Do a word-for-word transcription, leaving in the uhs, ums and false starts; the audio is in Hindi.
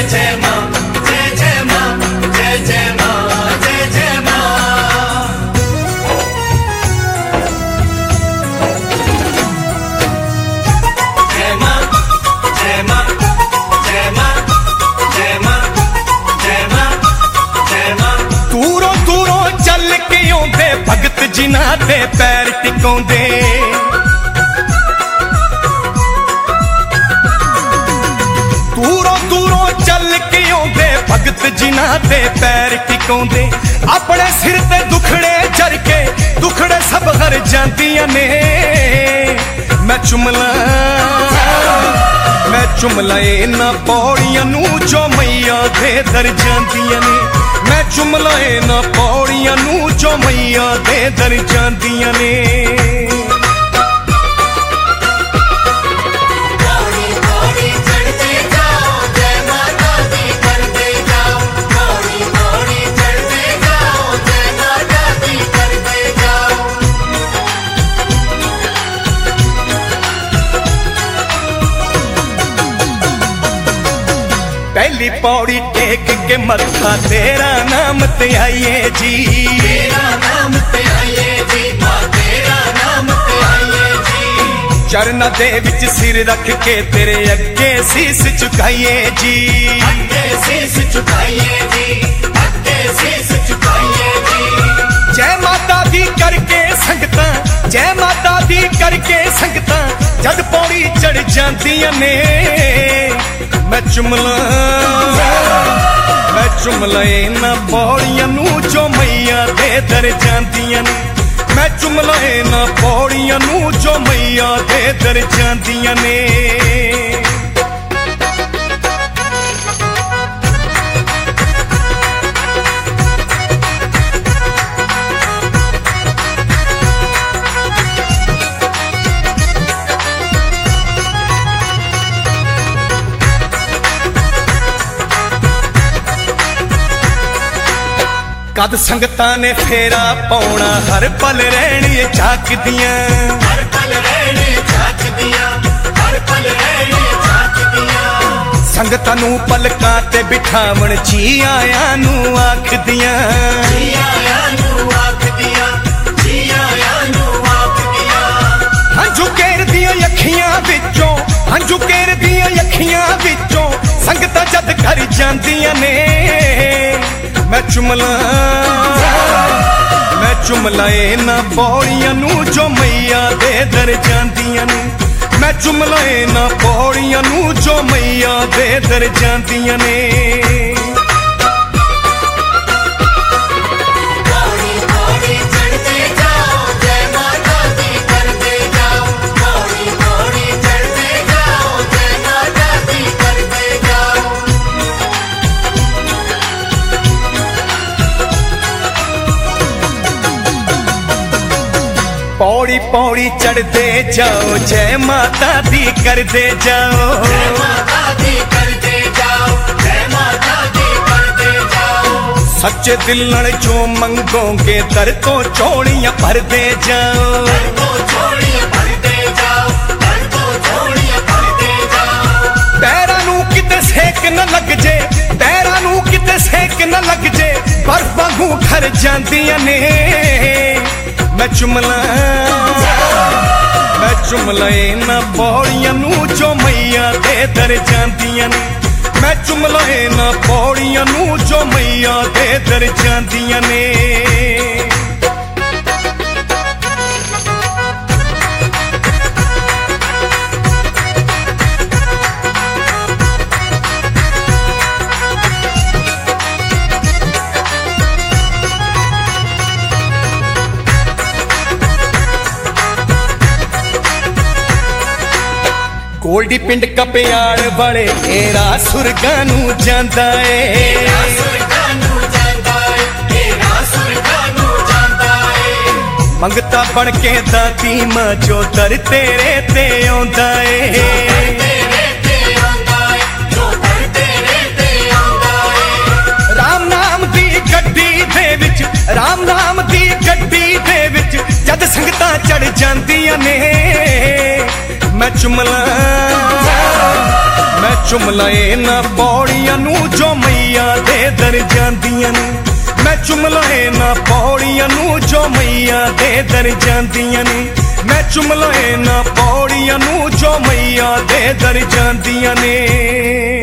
जय मां जय जय मां जय जय मां जय जय मां। जय मां जय मां जय मां जय मां जय मां जय मां। दूरों दूरों चल के आउंदे भगत जिन्हां दे पैर टिकाउंदे, भगत जिन्हां दे पैर टिकाउंदे, अपने सिर ते दुखड़े चढ़ के दुखड़े सब हर जांदियां ने। मैं चुमला मैं चुमला इन्हां पौड़ियां नू जो मैया दे दर जांदियां ने। मैं चुमला इन्हां पौड़ियां नू जो मैया दे दर जांदियां ने। पहली पौड़ी टेक के मत्था तेरा नाम ते आइए जी, तेरा नाम ते आइए जी, मां तेरा नाम ते आइए जी। चरना दे विच सिर रख के तेरे अगे शीस झुकाइए जी, अगे शीस झुकाइए जी, अगे शीस झुकाइए जी। जय माता दी करके संगतां, जय माता दी करके संगतां जद पौड़ी चढ़ जांदियां ने। मैं चुमला मैं चुमला इन्हां पौड़ियां नू जो मैया दे दर जांदियां ने। मैं चुमला इन्हां पौड़ियां नू जो मैया दे दर जांदियां ने। कद संगतां ने फेरा पाउणा हर पल रहणी झाकदियां, हर पल रहणी झाकदियां, हर पल रहणी झाकदियां। संगतां नू पलकां ते बिठावण जी आया नू आखदियां, जी आया नू आखदियां, जी आया नू आखदियां। हंझू केरदियां अखियां विचों, हंझू केरदियां अखियां विचों संगतां जद घर जांदियां ने। मैं चुमला मैं चुमला इन्हां पौड़ियां नू जो मैया दे दर जांदियां ने। मैं चुमला इन्हां पौड़ियां नू जो मैया दे दर जांदियां ने। पौड़ी पौड़ी चढ़ते जाओ जय माता दी करते जाओ, जय माता दी करते जाओ, जय माता दी करते जाओ। सच्चे दिल नाल जो मंगोगे दर तो चोड़ियां भरते जाओ, दर तो चोड़ियां भरते जाओ, दर तो चोड़ियां भरते जाओ। पैरां नू किते सेक न लग जे, पैरां नू किते सेक न लग जे बर्फ वांगू घर जांदियां ने। मैं चुमला मैं चुमला इन्हां पौड़ियां नू जो मैया दे दर जांदियां ने। मैं चुमला इन्हां पौड़ियां नू जो मैया दे दर जांदियां ने। गोल्डी पिंड कपियाड़ वाले एरा सुरगां नू जांदा ए, सुरगां नू जांदा ए, एरा सुरगां नू जांदा ए। मंगता बन के दाती मां जो दर तेरे ते आउंदा ए, तेरे ते आउंदा ए, जो दर तेरे ते आउंदा ए। राम नाम दी गड्डी दे विच, राम नाम दी गड्डी दे विच जद संगतां चढ़ जांदियां ने। मैं चुमला मैं ਚੁੰਮ ਲਏ ਨਾ ਪੌੜੀਆਂ ਨੂੰ ਜੋ ਮਈਆ ਦੇ ਦਰ ਜਾਂਦੀਆਂ ਨੇ ਮੈਂ ਚੁੰਮ ਲਏ ਨਾ ਪੌੜੀਆਂ ਨੂੰ ਜੋ ਮਈਆ ਦੇ ਦਰ ਜਾਂਦੀਆਂ ਨੇ ਮੈਂ ਚੁੰਮ ਲਏ ਨਾ ਪੌੜੀਆਂ ਨੂੰ ਜੋ ਮਈਆ ਦੇ ਦਰ ਜਾਂਦੀਆਂ ਨੇ